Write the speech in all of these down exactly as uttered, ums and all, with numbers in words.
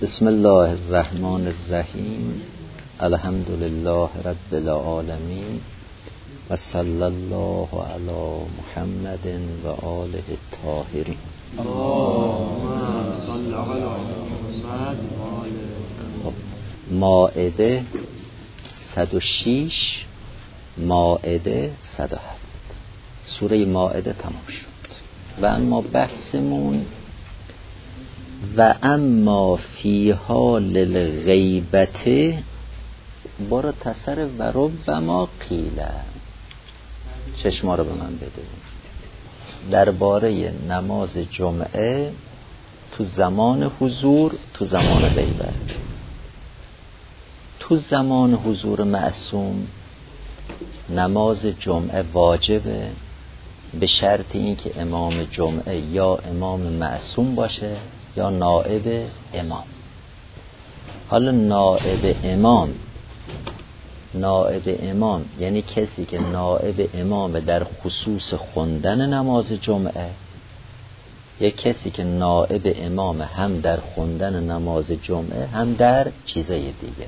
بسم الله الرحمن الرحیم. الحمد لله رب العالمین و صلی الله علی محمد و آله الطاهرین. مائده صد و شش، مائده صد و هفت. سوره مائده تمام شد و اما بحثمون و اما فی حال الغیبت برو تسر و ربما قیله. چشما رو به من بده. درباره نماز جمعه تو زمان حضور، تو زمان غیبت. تو زمان حضور معصوم نماز جمعه واجبه به شرط این که امام جمعه یا امام معصوم باشه یا نائب امام. حالا نائب امام نائب امام یعنی کسی که نائب امام در خصوص خوندن نماز جمعه، یا کسی که نائب امام هم در خوندن نماز جمعه هم در چیزای دیگه.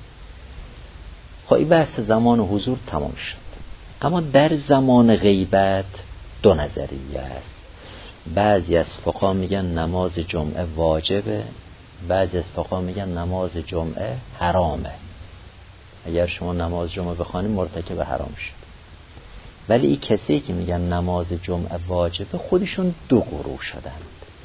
خب این بحث زمان حضور تمام شد. اما در زمان غیبت دو نظریه است. بعضی از فقها میگن نماز جمعه واجبه، بعضی از فقها میگن نماز جمعه حرامه. اگر شما نماز جمعه بخوانید مرتکب حرام شد. ولی این کسی که میگن نماز جمعه واجبه خودشون دو گروه شدند.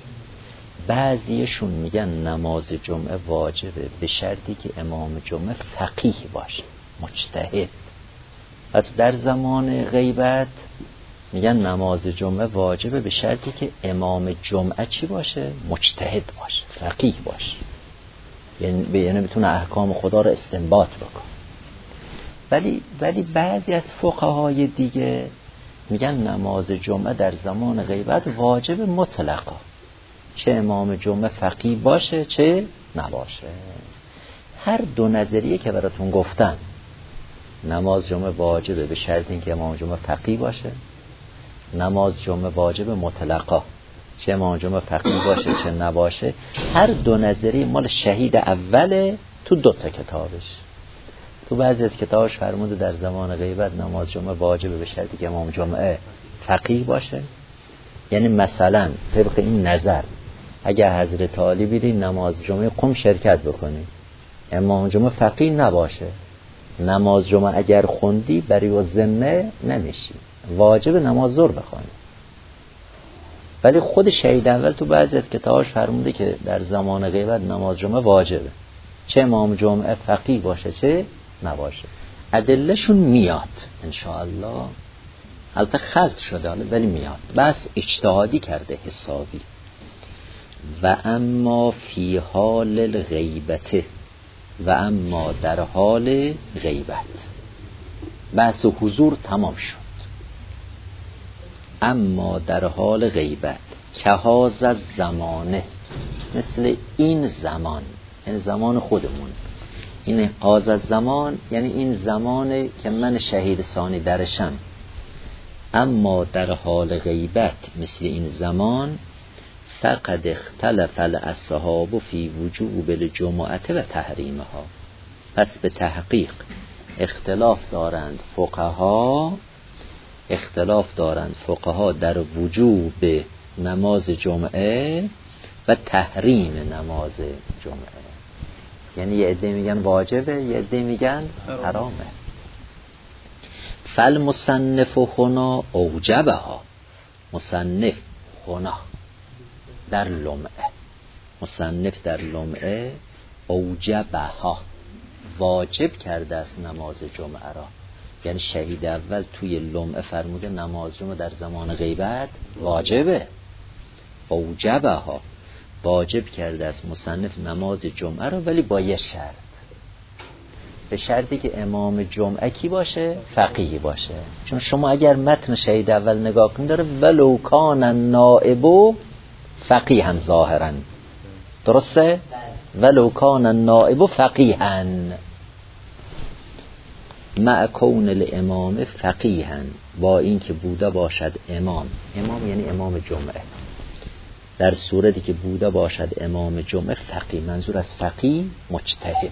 بعضیشون میگن نماز جمعه واجبه به شرطی که امام جمعه فقیه باشه، مجتهد. پس در زمان غیبت میگن نماز جمعه واجبه به شرطی که امام جمعه چی باشه؟ مجتهد باشه، فقیه باشه، یعنی یعنی بتونه احکام خدا رو استنباط بکنه. ولی ولی بعضی از فقهای دیگه میگن نماز جمعه در زمان غیبت واجب مطلقا، چه امام جمعه فقیه باشه چه نباشه. هر دو نظریه که براتون گفتم، نماز جمعه واجبه به شرط اینکه امام جمعه فقیه باشه، نماز جمعه واجب مطلقا، چه امام جمعه فقیه باشه چه نباشه. هر دو نظریه مال شهید اوله تو دو تا کتابش. تو بعضی از کتابش فرموده در زمان غیبت نماز جمعه واجبه به شرطی که امام جمعه فقیه باشه. یعنی مثلا طبق این نظر اگر حضرت علی بیری نماز جمعه قم شرکت بکنی، امام جمعه فقیه نباشه، نماز جمعه اگر خوندی بری و ذمه نمیشی، واجب نماز ظهر بخوانی. ولی خود شهید اول تو بعضی از کتابش فرموده که در زمان غیبت نماز جمعه واجبه، چه امام جمعه فقیه باشه چه نباشه. ادلهشون میاد انشاءالله، البته خلط شده ولی میاد. بس اجتهادی کرده حسابی. و اما فی حال الغیبت، و اما در حال غیبت بحث حضور تمام شد. اما در حال غیبت که هذا زمانه، مثل این زمان، این زمان خودمون، این هذا زمان یعنی این زمانه که من شهید ثانی درشم. اما در حال غیبت مثل این زمان فقد اختلف الاصحاب فی وجوب الجمعه و تحریمها. پس به تحقیق اختلاف دارند فقها اختلاف دارند فقها در وجوب نماز جمعه و تحریم نماز جمعه. یعنی یه عده میگن واجبه، یه عده میگن حرامه. فالمصنف هنا اوجبها، مصنف هنا در لمعه، مصنف در لمعه اوجبها واجب کرده است نماز جمعه را. یعنی شهید اول توی لمعه فرموده نماز جمعه در زمان غیبت واجبه، اوجبها واجب کرده است مصنف نماز جمعه را، ولی با یه شرط، به شرطی که امام جمعه کی باشه؟ فقیه باشه. چون شما اگر متن شهید اول نگاه کنید داره ولو کان النائب فقیها هم ظاهرا، درسته؟ ولو کان النائب فقیها مع کون الامام فقیها، با این که بوده باشد امام، امام یعنی امام جمعه، در صورتی که بوده باشد امام جمعه فقیه. منظور از فقیه مجتهد.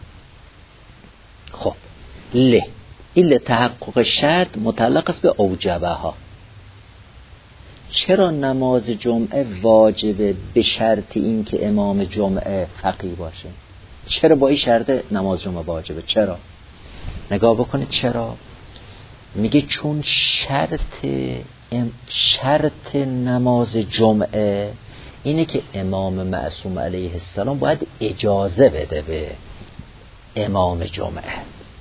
خب ل این تحقق شرط متعلق است به اوجبه ها. چرا نماز جمعه واجبه به شرط این که امام جمعه فقیه باشه؟ چرا با این شرط نماز جمعه واجبه؟ چرا؟ نگاه بکنید چرا. میگه چون شرط شرط نماز جمعه اینه که امام معصوم علیه السلام باید اجازه بده به امام جمعه.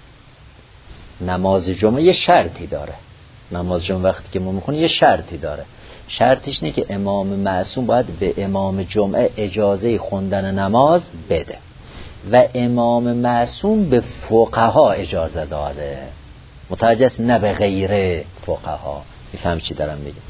نماز جمعه یه شرطی داره. نماز جمعه وقتی که ما میخونیم یه شرطی داره. شرطش اینه که امام معصوم باید به امام جمعه اجازه خوندن نماز بده و امام معصوم به فقها اجازه داده. متوجه است؟ نه به غیر فقها. میفهم چی دارم میگم؟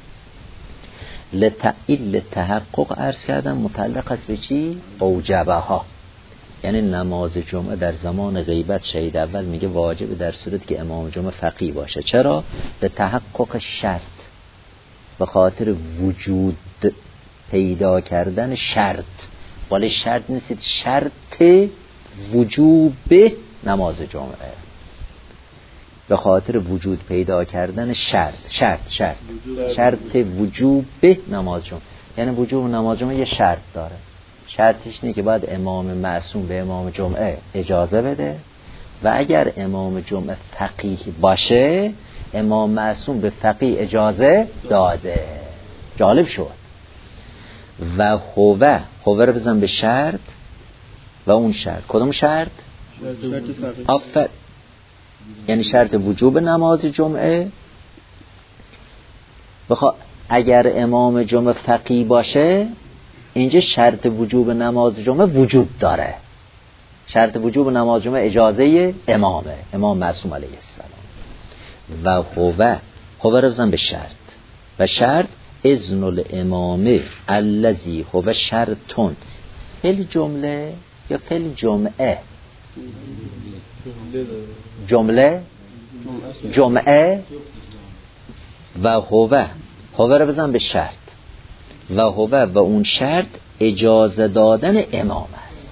لتعیل لتحقق عرض کردم متعلق است به چی؟ اوجبه ها. یعنی نماز جمعه در زمان غیبت شهید اول میگه واجب در صورتی که امام جمعه فقیه باشه. چرا؟ لتحقق شرط، به خاطر وجود پیدا کردن شرط. ولی شرط نیست، شرط وجوب نماز جمعه، به خاطر وجود پیدا کردن شرط شرط شرط شرط وجوب نماز جمعه. یعنی وجوب نماز جمعه یه شرط داره. شرطش اینه که باید امام معصوم به امام جمعه اجازه بده و اگر امام جمعه فقیه باشه امام معصوم به فقیه اجازه داده. جالب شد. و هوه هوه رو بزن به شرط و اون شرط کدوم شرط؟ شرط فقیه. آفر یعنی شرط وجوب نماز جمعه. بخوا اگر امام جمعه فقیه باشه اینجا شرط وجوب نماز جمعه وجود داره. شرط وجوب نماز جمعه اجازه امامه، امام معصوم علیه السلام. و هوه هوه رو بزن به شرط و شرط اذن الامام الذی هو شرطون فل جمله یا فل جمعه؟ جمله جمعه. و هوه هوه رو بزن به شرط و هوه و اون شرط اجازه دادن امام است.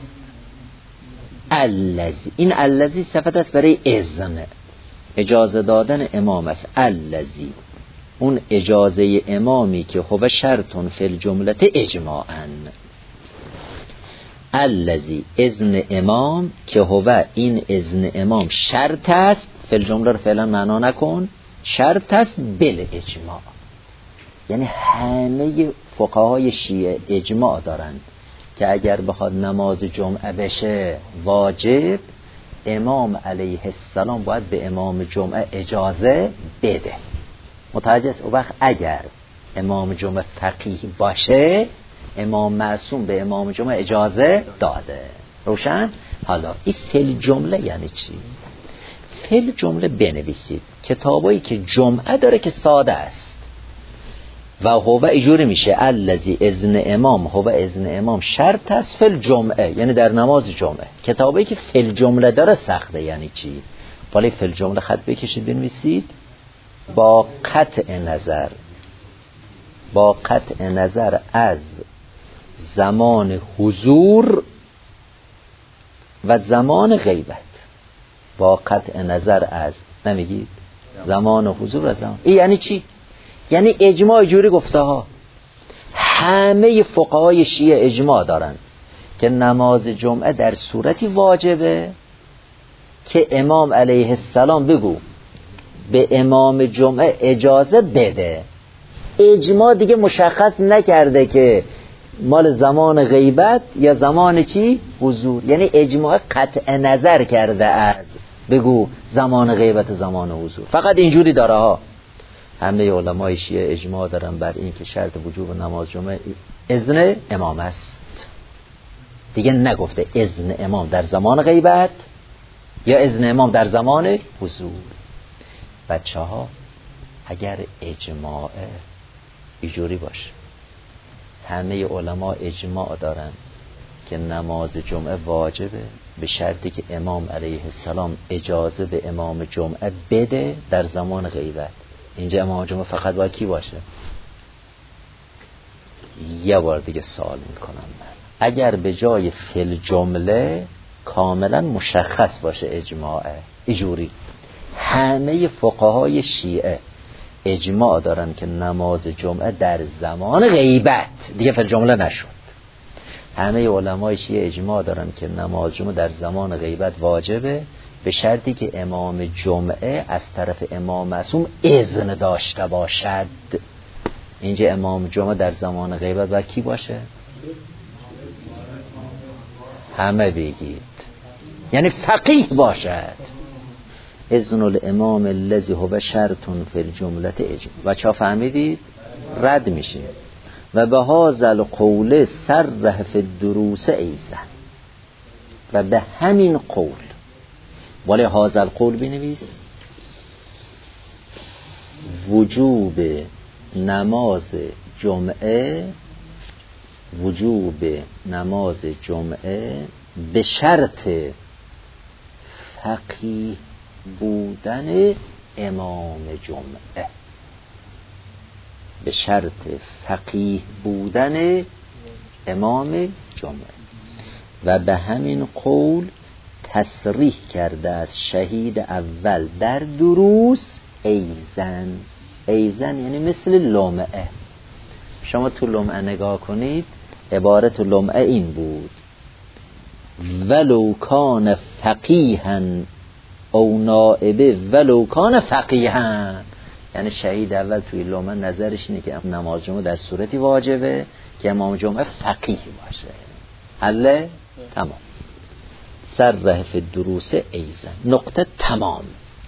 الذی این الذی صفت است برای اذن، اجازه دادن امام است. الذی اون اجازه امامی که هو شرطون فی الجملت اجماعاً. الذی اذن امام که هو این اذن امام شرط است. فی الجمله رو فعلا معنا نکن، شرط است بل اجماع. یعنی همه فقهای شیعه اجماع دارن که اگر بخواد نماز جمعه بشه واجب امام علیه السلام باید به امام جمعه اجازه بده. متوجه است؟ اون وقت اگر امام جمعه فقیه باشه امام معصوم به امام جمعه اجازه داده. روشن؟ حالا این فعل جمله یعنی چی؟ فعل جمله بنویسید. کتابایی که جمعه داره که ساده است و هو اینجوری میشه الذی اذن امام هو اذن امام شرط است فعل جمعه، یعنی در نماز جمعه. کتابایی که فعل جمله داره سخته. یعنی چی؟ ولی فعل جمله خط بکشید بنویسید با قطع نظر با قطع نظر از زمان حضور و زمان غیبت. با قطع نظر از نمیگید زمان حضور و زمان. این یعنی چی؟ یعنی اجماع جوری گفته ها. همه فقهای شیعه اجماع دارن که نماز جمعه در صورتی واجبه که امام علیه السلام بگو به امام جمعه اجازه بده. اجماع دیگه مشخص نکرده که مال زمان غیبت یا زمان چی؟ حضور. یعنی اجماع قطع نظر کرده از بگو زمان غیبت زمان حضور. فقط اینجوری داره ها. همه علمای شیعه اجماع دارن بر این که شرط وجوب نماز جمعه اذن امام است. دیگه نگفته اذن امام در زمان غیبت یا اذن امام در زمان حضور. بچه ها اگر اجماع اینجوری باشه همه علما اجماع دارن که نماز جمعه واجبه به شرطی که امام علیه السلام اجازه به امام جمعه بده در زمان غیبت. اینجا امام جمعه فقط باید کی باشه؟ یه بار دیگه سوال میکنم من، اگر به جای فل جمله کاملا مشخص باشه اجماعه ایجوری، همه فقهای شیعه اجماع دارن که نماز جمعه در زمان غیبت، دیگه فل جمله نشد، همه علمای شیعه اجماع دارن که نماز جمعه در زمان غیبت واجبه، به شرطی که امام جمعه از طرف امام معصوم اذن داشته باشد. اینجا امام جمعه در زمان غیبت باید کی باشه؟ همه بگید، یعنی فقیه باشد. اذن الامام الذی هو شرط فی الجمله اجماع. بچه‌ها فهمیدید؟ رد میشه. و به هذا القول صرح فی الدروس ایضا، و به همین قول، ولی هذا القول بنویس، وجوب نماز جمعه، وجوب نماز جمعه به شرط فقیه بودن امام جمعه، به شرط فقیه بودن امام جمعه. و به همین قول تصریح کرده از شهید اول در دروس ایزن. ایزن یعنی مثل لمعه. شما تو لمعه نگاه کنید، عبارت لمعه این بود: ولو کان فقیها او نائبه ولو کان فقیها. یعنی شهید اول توی لمعه نظرش اینه که نماز جمعه در صورتی واجبه که امام جمعه فقیه باشه. حله؟ تمام. صرح فی الدروس ایزن. نقطه تمام.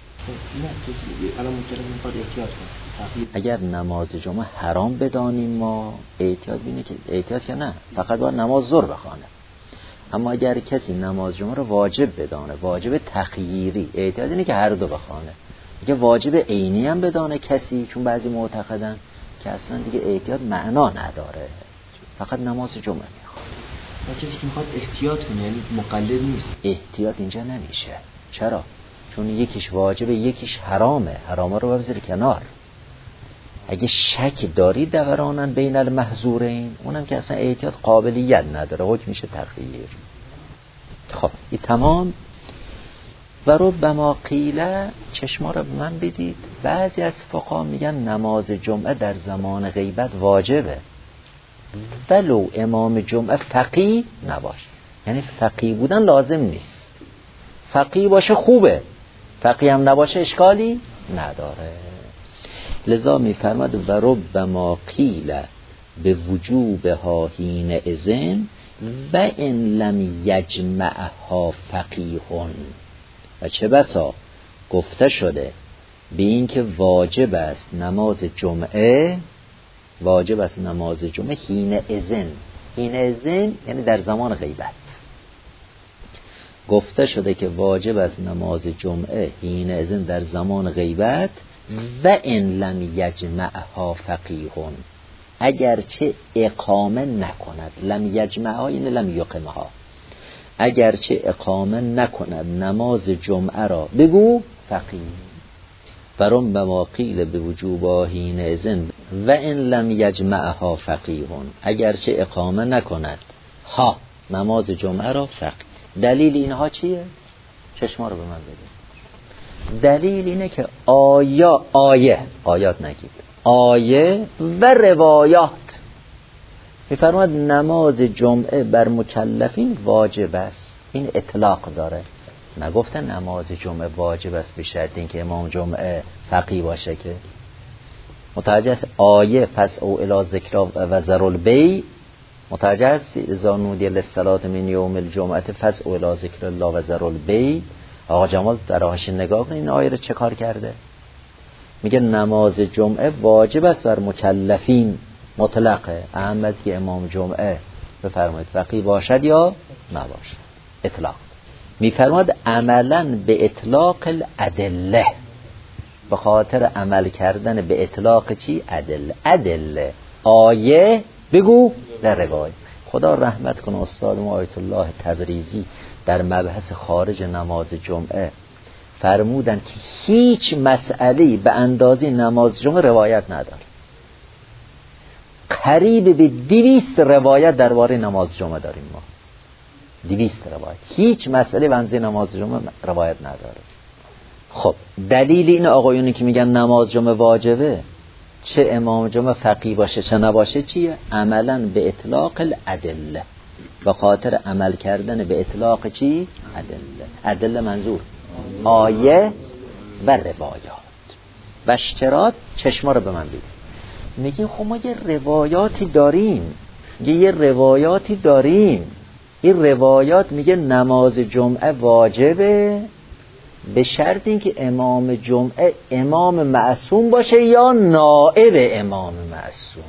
اگر نماز جمعه حرام بدانیم ما، احتیاط بینه که احتیاط که نه، فقط باید نماز ظهر بخونه. اما اگر کسی نماز جمعه رو واجب بدانه، واجب تخییری، احتیاط اینه که هر دو بخونه. اگه واجب عینی هم بدانه کسی، چون بعضی معتقدن که اصلا دیگه احتیاط معنا نداره، فقط نماز جمعه میخواد. و کسی که میخواد احتیاط کنه یعنی مقلد نیست. احتیاط اینجا نمیشه. چرا؟ چون یکیش واجبه یکیش حرامه، حرامه رو بذاری کنار. اگه شک داری دورانن بین المحظورین، اونم که اصلا احتیاط قابلیت نداره، حکم میشه تخییر. خب این تمام. و ربما قیله، چشما رو به من بدید، بعضی از فقها میگن نماز جمعه در زمان غیبت واجبه ولو امام جمعه فقیه نباشه. یعنی فقیه بودن لازم نیست، فقیه باشه خوبه، فقیه هم نباشه اشکالی نداره. لذا میفرماد و ربما قیل به وجوبها حین اذن و ان لم یجمعها فقیهون. و چه بسا گفته شده به این که واجب است نماز جمعه، واجب است نماز جمعه حین اذن. حین اذن یعنی در زمان غیبت. گفته شده که واجب است نماز جمعه حین اذن در زمان غیبت و ان لم یجمعها فقیهون، اگرچه اقامه نکند. لم یجمعها یعنی لم یقمها، اگرچه اقامه نکند نماز جمعه را، بگو فقیه. برام به ما قیل به وجوب حین اذن و ان لم یجمعها فقیهون، اگرچه اقامه نکند ها نماز جمعه را فقیه. دلیل اینها چیه؟ چشما رو به من بده. دلیل اینه که آیا آیه آیات نگید آیه و روایات میفرماد نماز جمعه بر مکلفین واجب است. این اطلاق داره، نگفته نماز جمعه واجب است به شرط اینکه امام جمعه فقیه باشه. که متوجه است آیه پس او الی ذکر و ذر البیع، متوجه است اذا نودی للصلاة من یوم الجمعه فس او الی ذکر الله و ذر البیع. آقا جمال در حاشیه نگاه کنید این آیه رو چه کار کرده. میگه نماز جمعه واجب است بر مکلفین، مطلقه، اهم از که امام جمعه بفرمایید فقیه باشد یا نباشد، اطلاق. میفرماد عملا به اطلاق الادله، به خاطر عمل کردن به اطلاق چی؟ ادله. ادله آیه بگو در روایت. خدا رحمت کنه استاد ما آیت الله تبریزی در مبحث خارج نماز جمعه فرمودن که هیچ مسئله‌ای به اندازه نماز جمعه روایت نداره. قریب به دویست روایت درباره نماز جمعه داریم ما. دویست روایت. هیچ مسئله بنزه نماز جمعه روایت نداره. خب دلیل این آقایونی که میگن نماز جمعه واجبه، چه امام جمعه فقیه باشه چه نباشه، چیه؟ عملا به اطلاق الادله، به خاطر عمل کردن به اطلاق چی؟ ادله. ادله منظور آیه و روایات و اشتراط. چشما رو به من بدید. میگیم خب ما یه روایاتی داریم، میگه یه روایاتی داریم، این روایات میگه نماز جمعه واجبه به شرط اینکه امام جمعه امام معصوم باشه یا نائب امام معصوم.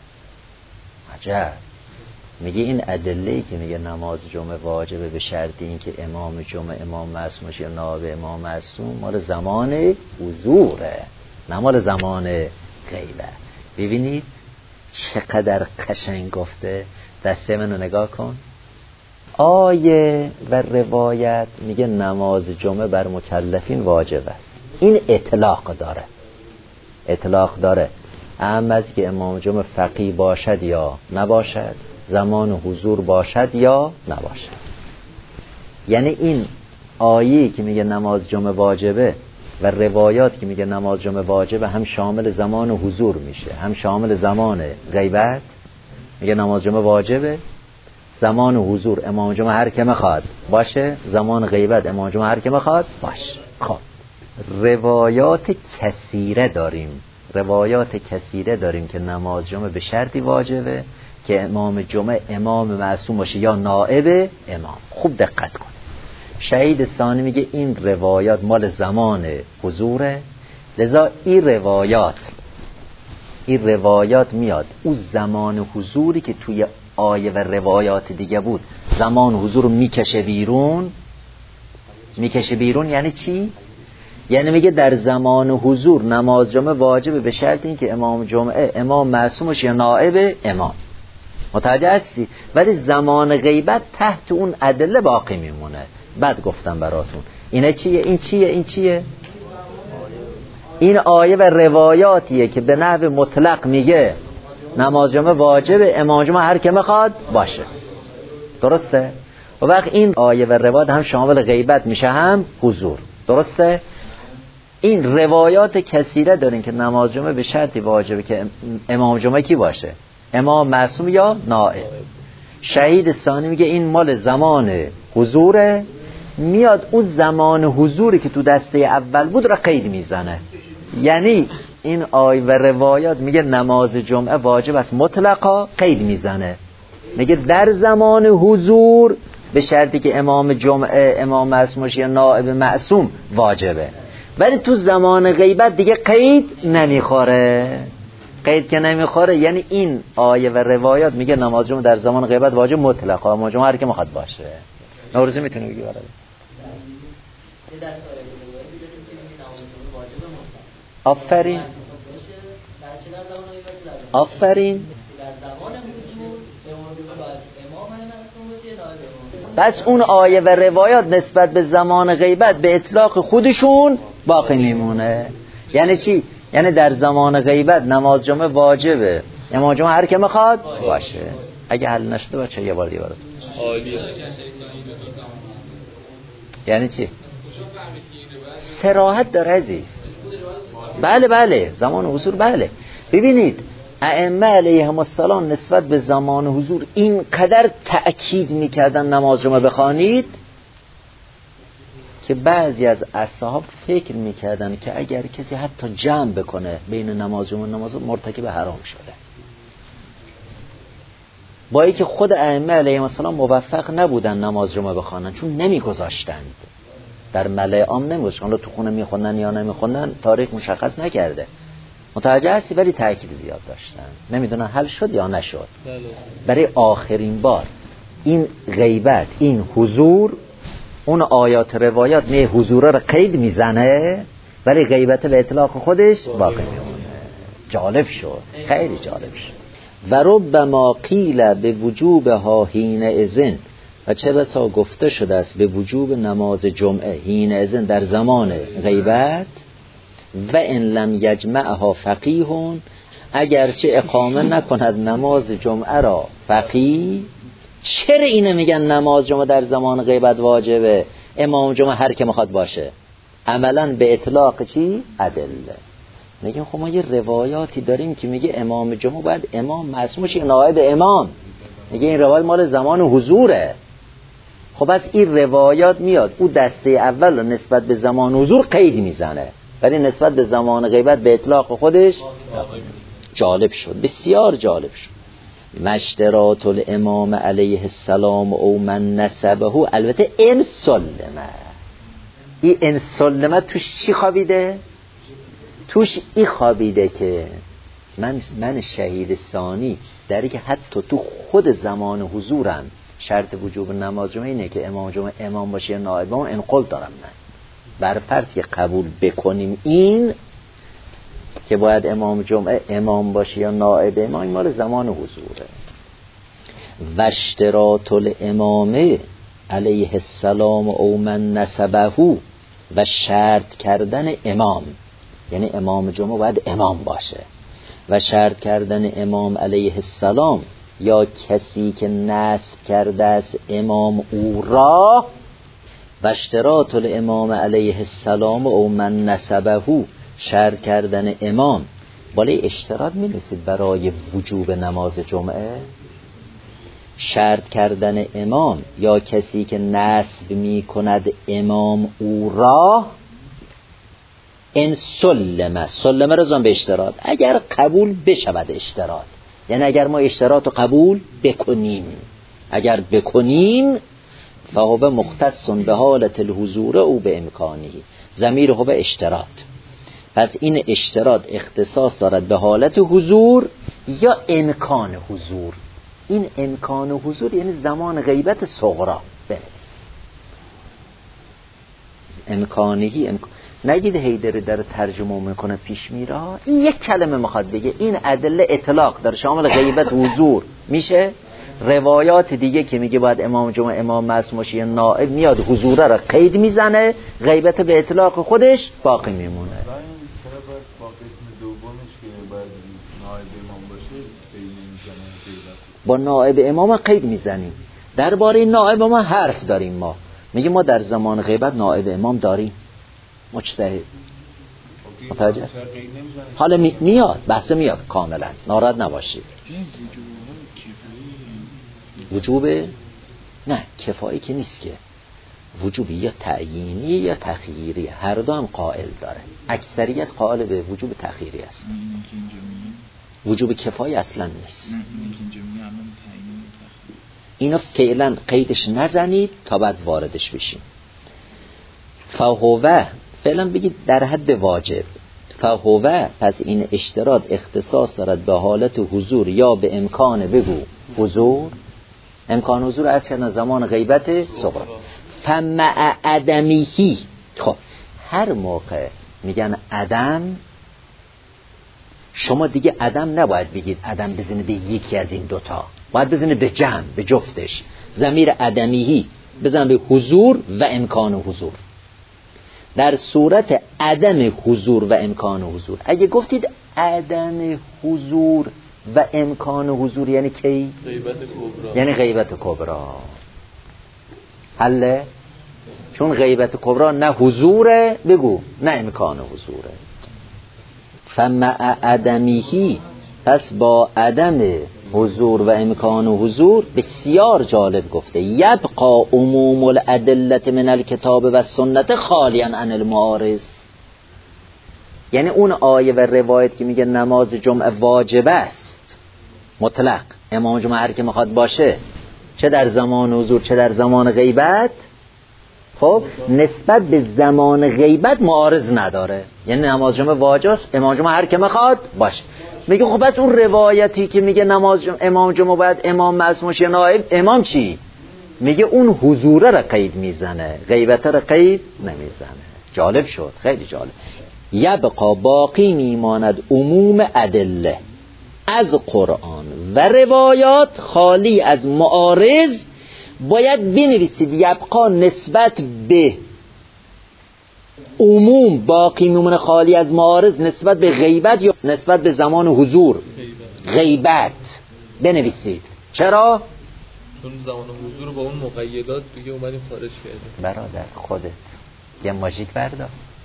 عجب. میگه این ادله‌ای که میگه نماز جمعه واجبه به شرط اینکه امام جمعه امام معصوم باشه یا نائب امام معصوم مال زمان حضوره، نه مال زمان غیبه. ببینید چقدر قشنگ گفته. دسته منو نگاه کن. آیه و روایت میگه نماز جمعه بر مکلفین واجب است. این اطلاق داره، اطلاق داره. اما از که امام جمعه فقیه باشد یا نباشد، زمان حضور باشد یا نباشد. یعنی این آیه که میگه نماز جمعه واجبه و روایات که میگه نماز جمعه واجبه هم شامل زمان حضور میشه هم شامل زمان غیبت. میگه نماز جمعه واجبه، زمان حضور امام جمعه هر که میخواد باشه، زمان غیبت امام جمعه هر که میخواد باشه. خب روایات کثیره داریم، روایات کثیره داریم که نماز جمعه به شرطی واجبه که امام جمعه امام معصوم باشه یا نائب امام. خوب دقت کن. شهید ثانی میگه این روایات مال زمان حضوره، لذا این روایات این روایات میاد او زمان حضوری که توی آیه و روایات دیگه بود زمان حضور میکشه بیرون. میکشه بیرون یعنی چی؟ یعنی میگه در زمان حضور نماز جمعه واجبه به شرط این که امام جمعه امام معصوم باشه یا نائب امام. متوجه هستی؟ ولی زمان غیبت تحت اون ادله باقی میمونه. بعد گفتم براتون اینه چیه؟ این چیه؟ این چیه؟ این آیه و روایاتیه که به نحو مطلق میگه نماز جمعه واجبه، امام جمعه هر که میخواد باشه. درسته؟ و وقت این آیه و روایات هم شامل غیبت میشه هم حضور. درسته؟ این روایات کثیره دارین که نماز جمعه به شرطی واجبه که امام جمعه کی باشه؟ امام معصوم یا نائب. شهید ثانی میگه این مال زمان حضوره، میاد اون زمان حضوری که تو دسته اول بود را قید میزنه. یعنی این آیه و روایات میگه نماز جمعه واجب است مطلقا، قید میزنه میگه در زمان حضور به شرطی که امام جمعه امام معصوم یا نائب معصوم واجبه. ولی تو زمان غیبت دیگه قید نمیخوره. قید که نمیخوره یعنی این آیه و روایات میگه نماز جمعه در زمان غیبت واجب مطلقا، نماز جمعه هر که میخواد باشه. نوروزی میتونه بگی برای آفرین آفرین. پس اون آیه و روایات نسبت به زمان غیبت به اطلاق خودشون باقی میمونه. یعنی چی؟ یعنی در زمان غیبت نماز جمعه واجبه، امام جمعه هر که میخواد باشه. اگه حل نشده بچه یه بار دیگه برات. یعنی چی؟ صراحت داره عزیز. بله بله زمان حضور. بله ببینید ائمه علیهم السلام نسبت به زمان حضور اینقدر تأکید میکردن نماز جمعه بخوانید که بعضی از اصحاب فکر میکردن که اگر کسی حتی جمع بکنه بین نماز جمعه و نماز مرتکب حرام شده. با اینکه خود ائمه علیهم السلام موفق نبودن نماز جمعه بخوانن چون نمیگذاشتند، در ملأ عام نمیگذاشتن. حالا تو خونه میخوندن یا نمیخوندن تاریخ مشخص نکرده. متوجه هستی؟ ولی تأکید زیاد داشتن. نمیدونن حل شد یا نشد. برای آخرین بار این غیبت، این حضور، اون آیات روایات نه حضور رو قید میزنه ولی غیبت به اطلاق خودش باقی میمونه. جالب شد، خیلی جالب شد. و ربما قیل به وجوبها حین اذن، و چه بسا گفته شده است به وجوب نماز جمعه حین اذن در زمان غیبت، و ان لم یجمعها فقیه، اگرچه اقامه نکند نماز جمعه را فقیه. چرا اینه میگن نماز جمعه در زمان غیبت واجبه؟ امام جمعه هر که میخواد باشه. عملا به اطلاق چی؟ ادله. میگن خب ما یه روایاتی داریم که میگه امام جمعه باید امام معصوم شه، نائب امام. میگه این روایت مال زمان حضوره. خب از این روایات میاد او دسته اول رو نسبت به زمان حضور قید میزنه، ولی نسبت به زمان غیبت به اطلاق خودش جالب شد، بسیار جالب شد. مشترات الامام علیه السلام او من نسبه، البته ان سلمه. این ان سلمه توش چی خوابیده؟ توش ای خوابیده که من من شهید ثانی در که حتی تو خود زمان حضورم شرط وجوب نماز جمعه اینه که امام جمعه امام باشه یا نائب امام. انقل دارم من بر فرض که قبول بکنیم این که باید امام جمعه امام باشه یا نائب امام، این مال زمان حضوره. و اشتراط الامامه علیه السلام او من نسبه، و شرط کردن امام، یعنی امام جمعه باید امام باشه، و شرط کردن امام علیه السلام یا کسی که نسب کرده است امام او را. و اشتراط الامام علیه السلام او من نسبه، شرط کردن امام. بالای اشتراط می رسید برای وجوب نماز جمعه. شرط کردن امام یا کسی که نسب می کند امام او را. ان سلمه، سلمه رضان به اشتراط، اگر قبول بشود اشتراط، یعنی اگر ما اشتراط رو قبول بکنیم، اگر بکنیم فهو مختص به حالت الحضور او به امکانی، ضمیر هو اشتراط. پس این اشتراط اختصاص دارد به حالت حضور یا امکان حضور. این امکان حضور یعنی زمان غیبت صغرا. بنویس امکانهی امکان. نگید هیدری در ترجمه میکنه پیش میره، این یک کلمه میخواد بگه این ادله اطلاق داره شامل غیبت حضور میشه. روایات دیگه که میگه باید امام جمعه امام معصوم باشه یا نائب، میاد حضوره را قید میزنه، غیبت به اطلاق خودش باقی میمونه. با نائب امام قید میزنیم. درباره نائب ما حرف داریم، ما میگه ما در زمان غیبت نائب امام داریم مجتهد. متوجه؟ حالا می... میاد بحث میاد کاملا، ناراحت نباشید. وجوب نه کفایی که نیست که، وجوب یا تعیینی یا تخییری، هر دو هم قائل داره. اکثریت قائل به وجوب تخییری است. وجوب کفایی اصلا نیست. اینو فعلا قیدش نزنید تا بعد واردش بشیم. فهوه فعلا بگید در حد واجب. فهوه پس این اشتراط اختصاص دارد به حالت حضور یا به امکان، بگو حضور، امکان حضور از که زمان غیبت صغرا. فمع عدمیهی، خب هر موقع میگن عدم، شما دیگه عدم نباید بگید عدم بزنید به یکی از این دوتا، باید بزنید به جمع، به جفتش. ضمیر عدمیهی بزن به حضور و امکان حضور. در صورت عدم حضور و امکان حضور، اگه گفتید عدم حضور و امکان حضور یعنی کی؟ غیبت کبرا. یعنی غیبت کبرا. حله؟ چون غیبت کبرا نه حضوره، بگو نه امکان حضوره. فمع عدمیهی، پس با عدم حضور و امکان حضور، بسیار جالب گفته، یبقا عموم الادله من الکتاب و سنت خالیا عن المعارض. یعنی اون آیه و روایت که میگه نماز جمعه واجب است مطلق، امام جمعه هر که میخواد باشه، چه در زمان حضور چه در زمان غیبت، خب نسبت به زمان غیبت معارض نداره. یعنی نماز جمعه واجب است، امام جمعه هر که میخواد باشه. میگه خب بس اون روایتی که میگه نماز جمعه امام جمعه باید امام معصوم باشه نائب امام، چی میگه؟ اون حضوره را قید میزنه، غیبت را قید نمیزنه. جالب شد، خیلی جالب. یبقا باقی میماند عموم ادله از قرآن و روایات خالی از معارض. باید بنویسید یبقا نسبت به عموم باقی میمونه خالی از معارض نسبت به غیبت یا نسبت به زمان حضور؟ غیبت. بنویسید. چرا؟ چون زمان حضور با اون مقیدات دیگه اومدیم خارج کردیم. برادر خودت یه ماژیک بردار.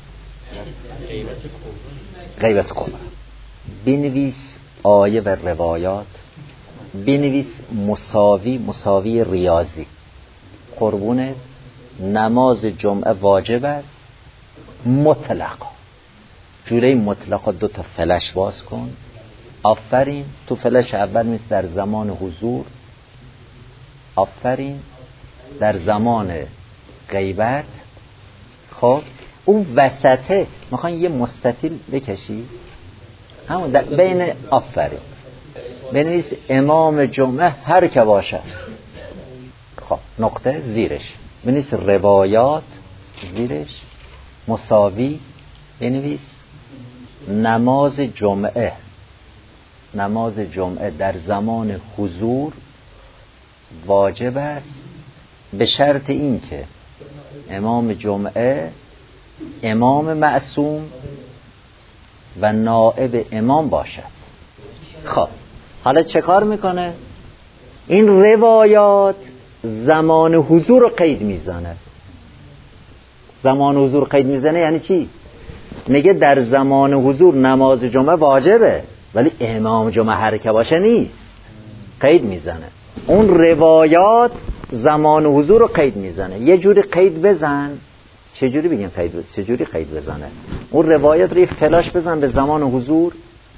غیبت کبرا. بنویس آیه و روایات، بنویس مساوی مساوی ریاضی. قربونت، نماز جمعه واجب است مطلقا. جوره مطلقا دو تا فلش باز کن. آفرین. تو فلش اول میست در زمان حضور. آفرین. در زمان غیبت. خب اون وسطه میخوان یه مستطیل بکشی همون بین. آفرین. بنویس امام جمعه هر که باشه. خب نقطه زیرش بنویس روایات، زیرش مساوی بنویس نماز جمعه. نماز جمعه در زمان حضور واجب است به شرط این که امام جمعه امام معصوم و نائب امام باشد. خب حالا چه کار میکنه؟ این روایات زمان حضور رو قید میزنه. زمان حضور قید میزنه یعنی چی؟ میگه در زمان حضور نماز جمعه واجبه ولی امام جمعه هر که باشه نیست. قید میزنه. اون روایات زمان حضور رو قید میزنه. یه جوری قید بزن. چه جوری بگیم قید بزن؟ چه جوری قید بزنه؟ اون روایات رو یه فلاش بزن به زمان حضور.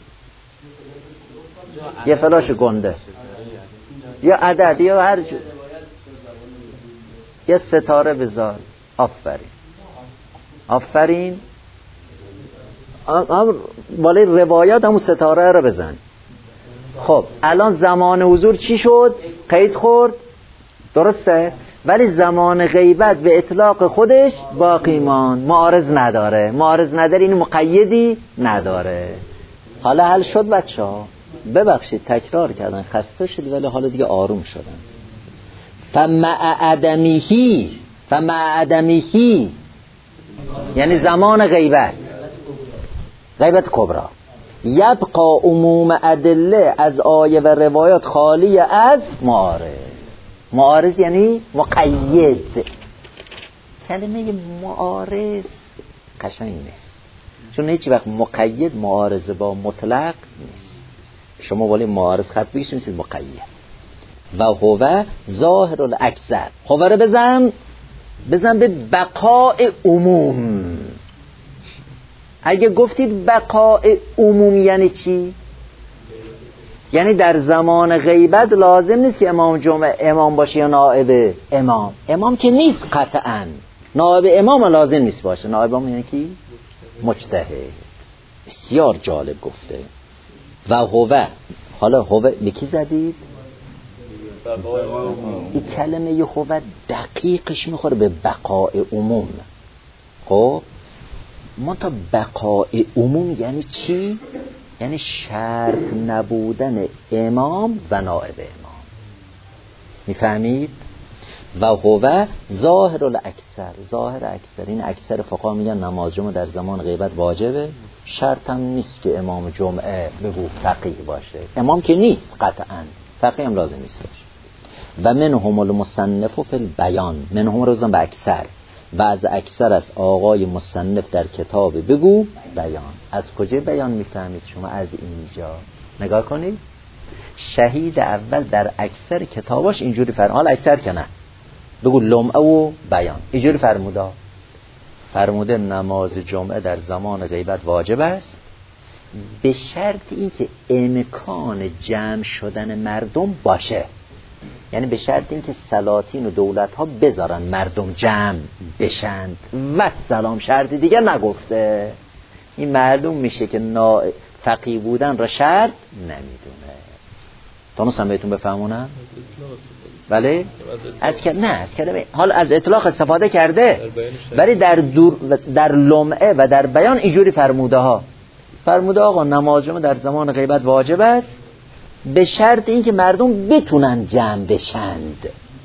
یه فلاش گنده یا عدد یا هر جور. یه ستاره بذار. آفرین. آفرین. بالای روایات همون ستاره رو بزن. خب الان زمان حضور چی شد؟ قید خورد. درسته؟ ولی زمان غیبت به اطلاق خودش باقی مان. معارض نداره. معارض نداره این مقیدی نداره. حالا حل شد بچه ها؟ ببخشید تکرار کردن خسته شد ولی حالا دیگه آروم شدن. فمع عدمیهی. فمع عدمیهی یعنی زمان غیبت، غیبت کبرا، یبقا عموم ادله از آیه و روایات خالی از معارض. معارض یعنی مقید. کلمه معارض قشنگ نیست چون هیچ وقت مقید معارضه با مطلق نیست. شما ولی معارض خط بگیشونید مقید. و هو ظاهر الاکثر. هو رو بزن بزن به بقاء عموم. اگه گفتید بقاء عموم یعنی چی؟ یعنی در زمان غیبت لازم نیست که امام جمعه امام باشه یا نائب امام. امام که نیست قطعا. نائب امام لازم نیست باشه. نائب امام یعنی کی؟ مجتهد. بسیار جالب گفته. و هو. حالا هو به کی زدید؟ این کلمه یه هو دقیقش میخوره به بقاء عموم. خب منتها بقاء عموم یعنی چی؟ یعنی شرط نبودن امام و نائب امام. میفهمید؟ و هو ظاهر الاکثر. ظاهر اکثر این اکثر فقها میگن نماز جمعه در زمان غیبت واجبه. شرط هم نیست که امام جمعه بگو فقیه باشه. امام که نیست قطعا. فقیه هم لازم نیست باشه. و منهم المصنف فی البیان. منهم روزن به اکثر. و از اکثر از آقای مصنف در کتاب بگو بیان. از کجا بیان میفهمید شما؟ از اینجا نگاه کنید. شهید اول در اکثر کتاباش اینجوری فرمود. حالا اکثر که نه بگو لمعه و بیان اینجوری فرموده. فرموده نماز جمعه در زمان غیبت واجب است به شرط اینکه امکان جمع شدن مردم باشه. یعنی به شرط اینکه سلاطین و دولت ها بذارن مردم جمع بشند و سلام. شرط دیگه نگفته. این معلوم میشه که نا... فقیه بودن را شرط نمیدونه. تونستم بهتون بفهمونم؟ بله؟ از که نه از کلمه حال از اطلاق استفاده کرده ولی در دور در لمعه و در بیان اینجوری فرموده ها. فرموده آقا نماز جمعه در زمان غیبت واجب است به شرط اینکه مردم بتونن جمع بشند.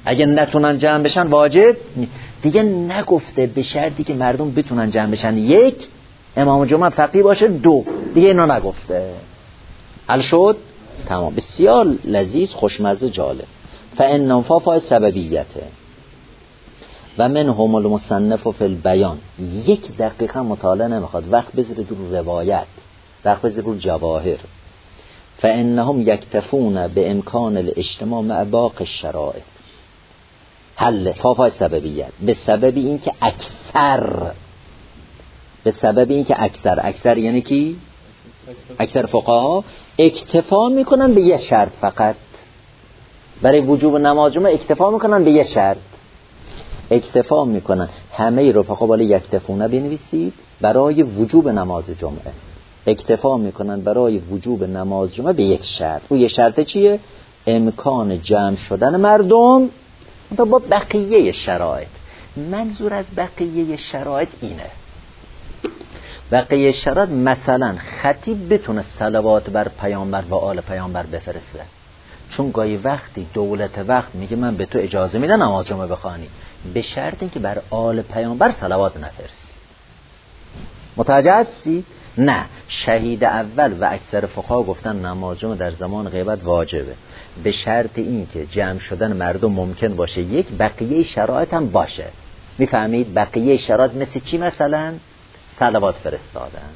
اگه نتونن جمع بشن واجب دیگه نگفته به شرطی که مردم بتونن جمع بشن، یک امام جمعه فقیه باشه، دو دیگه اینو نگفته. حل شد؟ تمام. بسیار لذیذ، خوشمزه، جالب. فان فافا سببیته و من هم المصنف فی البیان. یک دقیقه مطالعه نمیخواد، وقت بذارید رو روایت، وقت بذارید رو جواهر. فانهم یکتفون به امکان الاجتماع مع باقی الشرائط. حل فافا سببیت به سبب این که اکثر به سبب این که اکثر اکثر یعنی کی؟ اکثر فقها اکتفا میکنن به یه شرط فقط. برای وجوب نماز جمعه اکتفا میکنن به یه شرط، اکتفا میکنن همه رو فقها بالا یکتفونه بنویسید برای وجوب نماز جمعه، اکتفا میکنن برای وجوب نماز جمعه به یک شرط. او یه شرط چیه؟ امکان جمع شدن مردم تا با بقیه شرایط. منظور از بقیه شرایط اینه، بقیه شرایط مثلا خطیب بتونه صلوات بر پیامبر و آل پیامبر بفرسته، چون گاهی وقتی دولت وقت میگه من به تو اجازه میدم نماز جمعه بخوانی، به شرط اینکه بر آل پیامبر صلوات نفرستی. متوجه هستی؟ نه، شهید اول و اکثر فقها گفتن نماز جمعه در زمان غیبت واجبه، به شرط این که جمع شدن مردم ممکن باشه، یک بقیه شرایط هم باشه. میفهمید؟ بقیه شرایط مثل چی؟ مثلا صلوات فرستادن.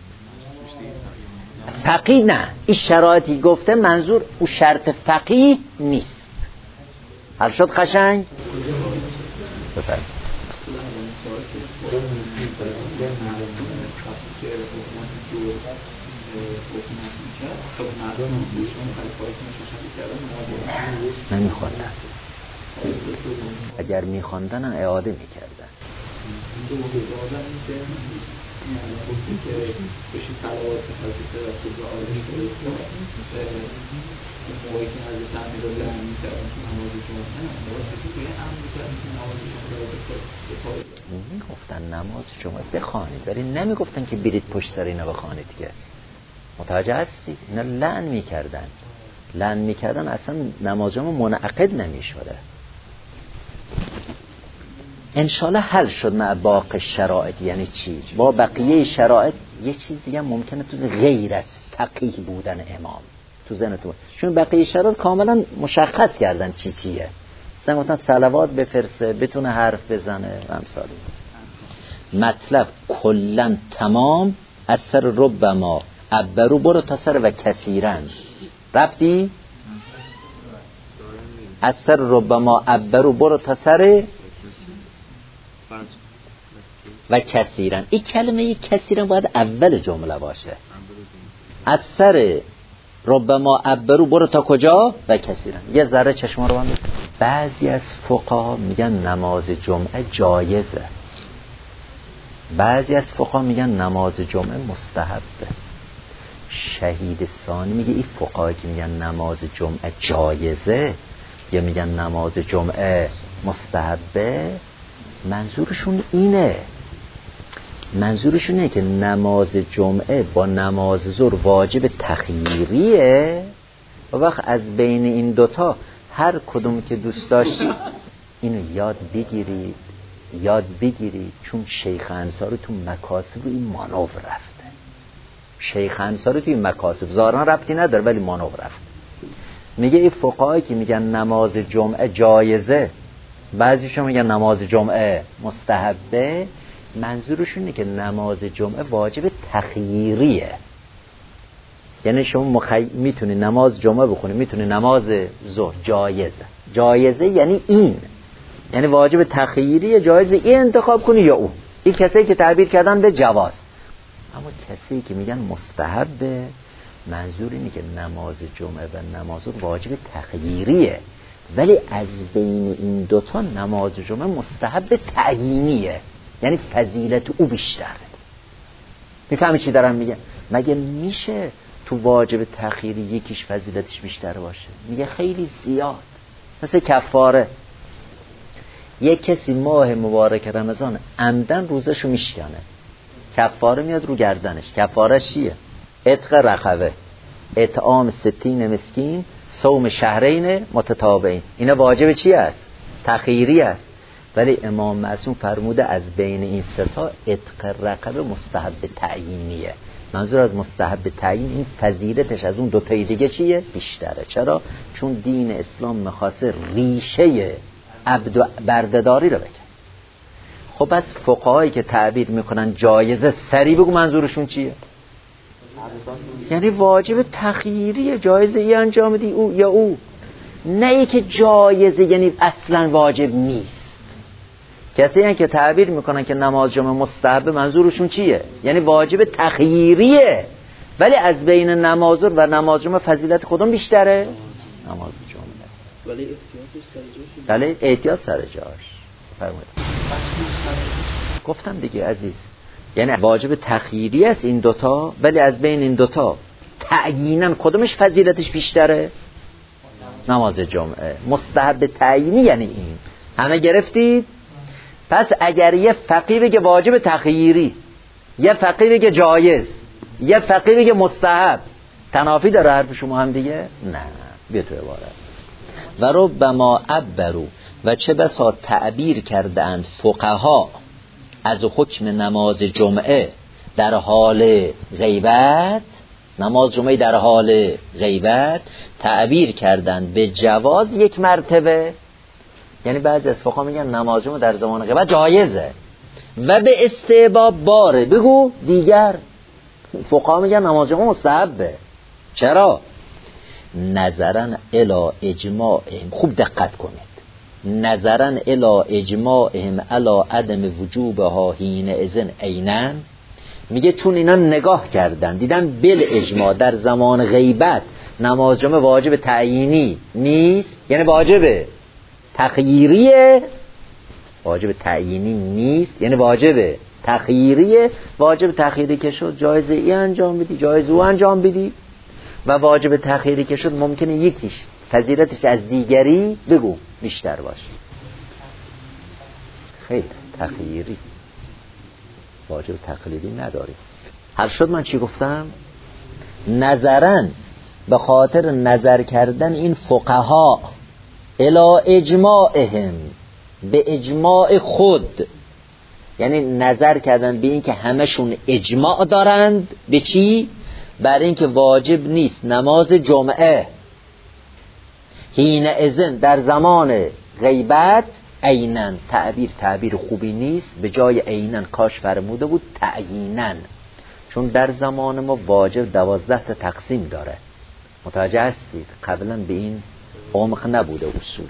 فقیه نه، این شرایطی گفته منظور او شرط فقیه نیست. حل شد قشنگ؟ بفرمایید. نمیخوندن، اگر میخوندن اعاده میکردن. میگفتن نماز جمعه بخوانید، ولی نمیگفتن که برید پشت سر اینا بخوانید که. متوجه هستی؟ اینا لعن میکردن، لعن میکردن اصلا نماز جمعه منعقد نمیشده. انشالله حل شد مع باقی شرایط. یعنی چی؟ با بقیه شرایط یه چیز دیگه ممکنه تو غیر از فقیه بودن امام تو ذهنتون، چون بقیه شرایط کاملا مشخص کردن چی چیه. مثلا گفتن صلوات بفرسته، بتونه حرف بزنه و امثالی. مطلب کلا تمام از سر ربما عبرو برو تا سر و کثیرن. رفتی؟ از سر ربما عبرو برو تا سر و کثیرن. این کلمه ی کثیرن باید اول جمله باشه. از سر ربما عبرو برو تا کجا؟ و کثیرن. یه ذره چشما رو ببند. بعضی از فقها میگن نماز جمعه جایزه، بعضی از فقها میگن نماز جمعه مستحبه. شهید ثانی میگه این فقهایی که میگن نماز جمعه جایزه یا میگن نماز جمعه مستحبه، منظورشون اینه، منظورشون اینه که نماز جمعه با نماز ظهر واجب تخییریه و وقت از بین این دوتا هر کدوم که دوست داشتی اینو یاد بگیرید، یاد بگیرید. چون شیخ انصاری تو مکاسب این مانور رفته، شیخ انصاری تو این مکاسب ظاهرا ربطی نداره ولی مانور رفته. میگه این فقهایی که میگن نماز جمعه جایزه، بعضیشون میگن نماز جمعه مستحبه، منظورشون اینه که نماز جمعه واجب تخییریه. یعنی شما مخی... میتونی نماز جمعه بخونی، میتونی نماز ظهر، جایزه. جایزه یعنی این، یعنی واجب تخییریه، جایزه این انتخاب کنی یا اون. این کسایی که تعبیر کردن به جواز. اما کسایی که میگن مستحبه، منظور اینه که نماز جمعه و نماز ظهر واجب تخییریه، ولی از بین این دوتا نماز جمعه مستحب تعیینیه، یعنی فضیلت او بیشتره. میفهمی چی دارم میگم؟ مگه میشه تو واجب تأخیری یکیش فضیلتش بیشتر باشه؟ میگه خیلی زیاد. مثل کفاره، یک کسی ماه مبارک رمضان عمدن روزشو میشکنه، کفاره میاد رو گردنش. کفاره چیه؟ عتق رقبه، اطعام ستین مسکین، صوم شهرین متتابعین. اینا واجب چی است؟ تخییری است، ولی امام معصوم فرموده از بین این سه تا عتق رقب مستحب تعیینیه. منظور از مستحب تعیین این فضیلتش از اون دو تای دیگه چیه؟ بیشتره. چرا؟ چون دین اسلام می‌خواسته ریشه عبد و بردهداری رو بکنه. خب از فقهایی که تعبیر میکنن جایزه، سری بگو منظورشون چیه؟ یعنی واجب تخییریه، جایزه ای انجام دی او یا او، نه ای که جایزه یعنی اصلا واجب نیست. کسی هن که تعبیر میکنن که نماز جمعه مستحب، منظورشون چیه؟ یعنی واجب تخییریه، ولی از بین نماز و نماز جمعه فضیلت کدوم بیشتره؟ نماز جمعه. ولی احتیاطش سر جاش. ولی احتیاط سر جاش. فرمایید. گفتم دیگه عزیز، یعنی واجب تخییری است این دوتا، ولی از بین این دوتا تعیینا کدومش فضیلتش بیشتره؟ نماز جمعه. مستحب تعیینی یعنی این. همه گرفتید؟ پس اگر یه فقیه بگه واجب تخییری، یه فقیه بگه جایز، یه فقیه بگه مستحب، تنافی داره حرف شما هم دیگه؟ نه. بیا تو عبارت. و ربما عبروا، و چه بسا تعبیر کردند فقها از حکم نماز جمعه در حال غیبت، نماز جمعه در حال غیبت تعبیر کردند به جواز یک مرتبه. یعنی بعضی از فقها میگن نماز جمعه در زمان غیبت جایزه، و به استحباب باره. بگو دیگر فقها میگن نماز جمعه مستحبه. چرا؟ نظرا الی اجماعهم، خوب دقت کنید، نظرا الی اجماعهم الی عدم وجوبها حین اذن عیناً، میگه چون اینا نگاه کردن دیدن بل اجماع در زمان غیبت نماز جمعه واجب تعیینی نیست، یعنی واجب تخییریه، واجب تعیینی نیست یعنی واجب تخییریه. واجب تخییری که شد جایزه ای انجام بدی، جایزه او انجام بدی، و واجب تخییری که شد ممکنه یکیش فضیلتش از دیگری بگو بیشتر باشه. خیلی تخییری، واجب تقلیدی نداریم. حل شد من چی گفتم؟ نظرا به خاطر نظر کردن این فقها الی اجماعهم، به اجماع خود، یعنی نظر کردن به این که همشون اجماع دارند به چی؟ بر این که واجب نیست نماز جمعه حین اذن در زمان غیبت عیناً. تعبیر تعبیر خوبی نیست، به جای عیناً کاش فرموده بود تعییناً، چون در زمان ما واجب دوازده تا تقسیم داره. متوجه هستید؟ قبلا به این عمق نبوده اصول.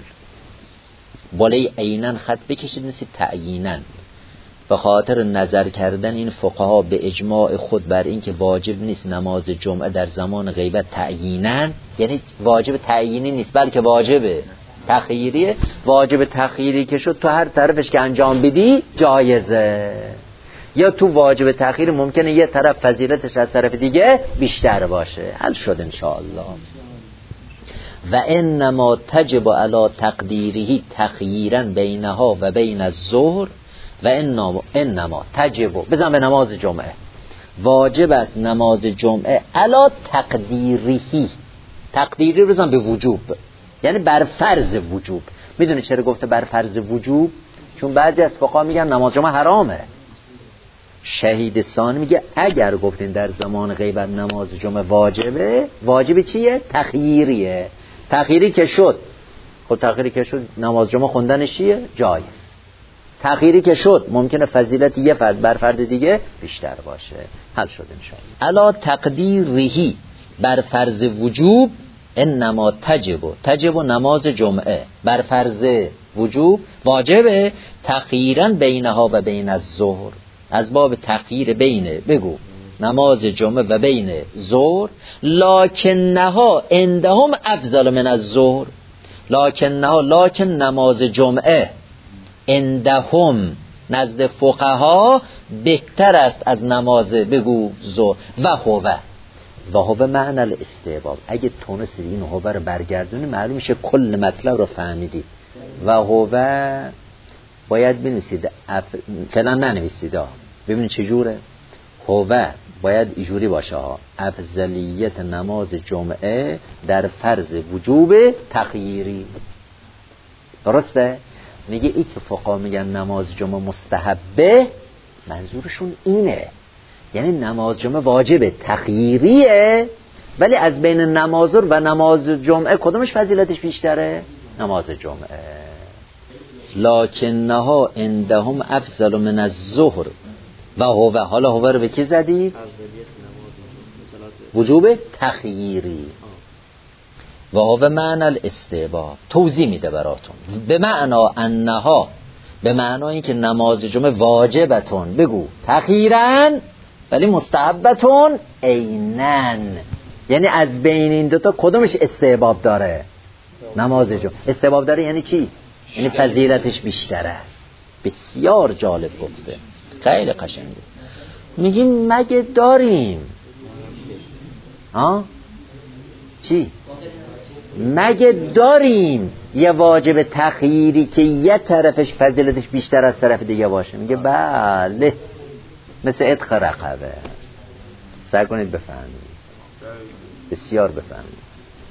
بالای عیناً خط بکشید مثل تعییناً. به خاطر نظر کردن این فقها به اجماع خود بر این که واجب نیست نماز جمعه در زمان غیبت تعییناً، یعنی واجب تعیینی نیست بلکه واجب تخییریه. واجب تخییری که شد تو هر طرفش که انجام بدی جایزه، یا تو واجب تخییر ممکنه یه طرف فضیلتش از طرف دیگه بیشتر باشه. حل شد انشاءالله. و انما تجب علی تقدیره تخییرا بینها و بین الظهر، و انما انما تجب، بزن به نماز جمعه، واجب است نماز جمعه علی تقدیره، تقدیری بزن به وجوب، یعنی بر فرض وجوب. میدونی چرا گفته بر فرض وجوب؟ چون بعضی از فقها میگن نماز جمعه حرامه. شهید ثانی میگه اگر گفتین در زمان غیبت نماز جمعه واجبه، واجب چیه؟ تخییریه. تخییری که شد، خب تخییری که شد نماز جمعه خوندنش چیه؟ جایز. تخییری که شد ممکنه فضیلت یه فرد بر فرد دیگه بیشتر باشه. حل شد انشاءالله. علا تقدیره، بر فرض وجوب، انما تجب، تجب نماز جمعه بر فرض وجوب واجبه تخییرا بینها و بین الظهر، از باب تخییر بین بگو نماز جمعه و بین ظهر. لکنها عندهم افضل من الظهر، لکنها لکن نماز جمعه عندهم نزد فقها بهتر است از نماز بگو ظهر. و هو و هو معنی الاستحباب. اگه تونستی این هو رو برگردونی معلوم میشه کل مطلب رو فهمیدی. و هو باید بنویسید، اف... فعلا ننویسید، ببینید چجوره. هو باید اینجوری باشه ها، افضلیت نماز جمعه در فرض وجوب تخییری. درسته؟ میگه ای که فقها میگن نماز جمعه مستحبه، منظورشون اینه، یعنی نماز جمعه واجب تخییریه، ولی از بین نمازور و نماز جمعه کدومش فضیلتش بیشتره؟ نماز جمعه. لکنها عندهم افضل من الظهر و هو، حالا هو رو به کی زدید؟ وجوب تخییری. و هو معنی الاستحباب، توضیح میده براتون. به معنا انها، به معنی این که نماز جمعه واجبتون بگو تخییرن ولی مستحبتون عینن، یعنی از بین این دوتا کدومش استحباب داره؟ نماز جمعه استحباب داره. یعنی چی؟ یعنی فضیلتش بیشتر است. بسیار جالب گفته، خیلی قشنگه. میگیم مگه داریم ها چی؟ مگه داریم یه واجب تخییری که یه طرفش فضیلتش بیشتر از طرف دیگه باشه؟ میگه بله، مثل عتق رقبه. سعی کنید بفهمید، بسیار بفهمید.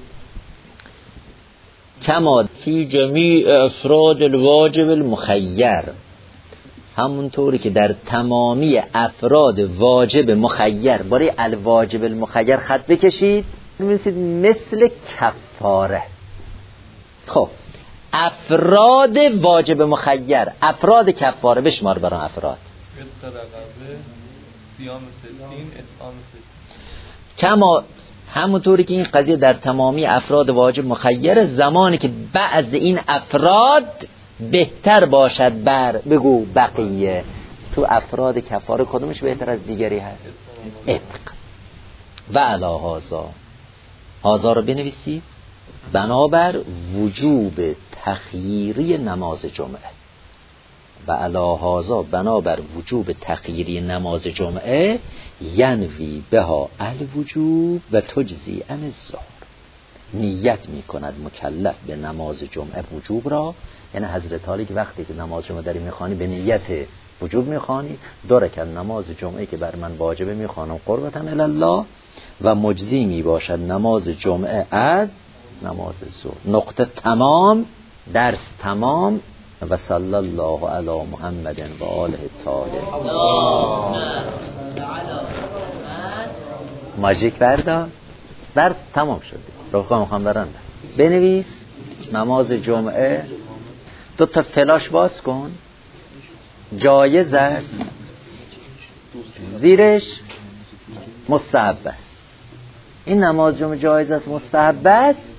کما فی جمیع افراد الواجب المخیر، همونطوری که در تمامی افراد واجب مخیر، برای الواجب المخیر خط بکشید، می‌نویسید مثل کفاره. خب افراد واجب مخیر، افراد کفاره بشمار برای افراد. کما همونطوری که این قضیه در تمامی افراد واجب مخیر، زمانی که بعض این افراد بهتر باشد بر بگو بقیه. تو افراد کفاره کدومش بهتر از دیگری هست؟ عتق. و علی هذا، هذا رو بنویسید، بنابر وجوب تخییری نماز جمعه. و علی هذا، بنابر وجوب تخییری نماز جمعه، ینوی بها الوجوب و تجزی عن الظهر، نیت می کند مکلف به نماز جمعه وجوب را. یعنی حضرت علی که وقتی که نماز جمعه داری میخوانی به نیت وجوب میخوانی، دو رکعت نماز جمعه که بر من واجبه میخوانم قربتن الی الله، و مجزی می باشد نماز جمعه از نماز ظهر. نقطه تمام، درس تمام. و صلی الله علی محمد و آله الطاهرین. ماژیک بردا، درس تمام شد. رفقا میخوام برن بنویس نماز جمعه، دو تا فلاش باز کن، جایز است، زیرش مستحب است. این نماز جمعه جایز است، مستحب است،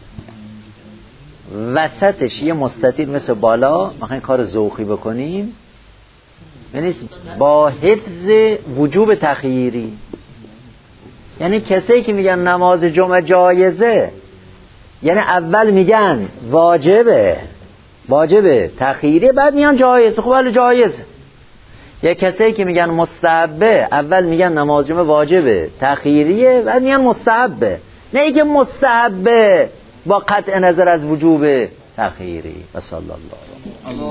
وسطش یه مستطیل مثل بالا، میخواین کار ذوقی بکنیم، یعنی با حفظ وجوب تخییری. یعنی کسایی که میگن نماز جمعه جایزه، یعنی اول میگن واجبه واجبه تخییری، بعد میگن جایزه. خب ولی جایزه. یا کسایی که میگن مستحبه، اول میگن نماز جمعه واجبه تخییریه، بعد میگن مستحبه. نه اینکه مستحبه با قطع نظر از وجوب تخییری. و صلی الله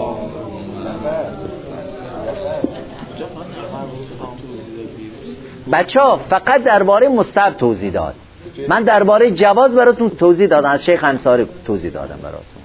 بچه ها فقط درباره مستحب توضیح داد. من درباره جواز براتون توضیح دادم، از شیخ انصاری توضیح دادم براتون.